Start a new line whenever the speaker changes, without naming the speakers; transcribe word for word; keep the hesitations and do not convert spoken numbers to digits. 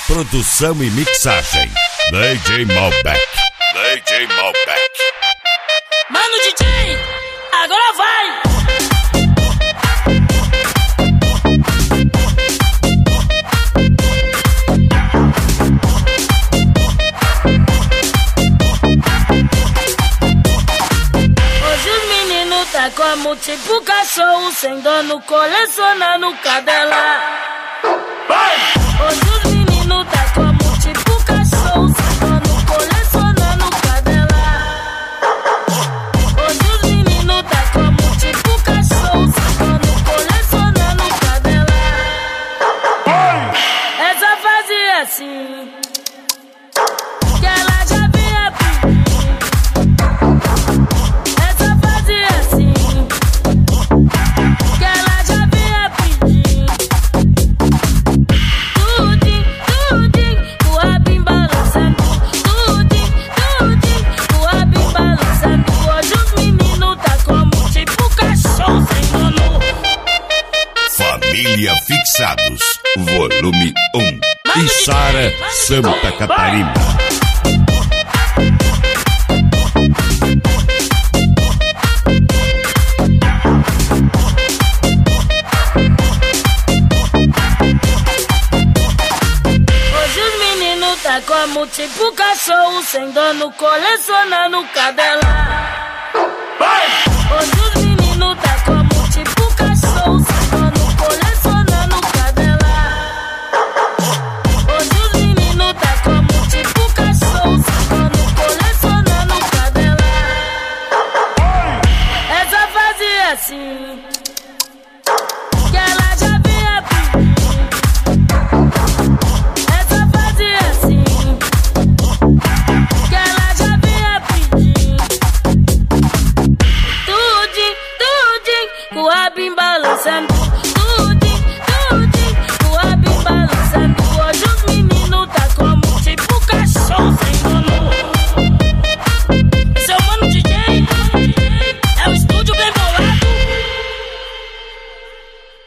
Produção e mixagem D J Malbec. D J Malbec.
Mano D J, agora vai! Tá como tipo cachorro, sem dono, colecionando cadela. Hoje os meninos tá como tipo cachorro, sem dono, colecionando cadela. Hoje os meninos tá como tipo cachorro, sem dono, colecionando cadela. Essa fase é assim, que ela já vinha pedir. Essa fase é assim, que ela já vinha pedir. Tudinho, tudinho, o rabinho balançando. Tudinho, tudinho, o rabinho balançando. Hoje os meninos tá como tipo cachorro sem dono.
Família Fixados, volume um. Içara, Santa Catarina.
Tá como tipo cachorro, sem dono, colecionando cadela. Hoje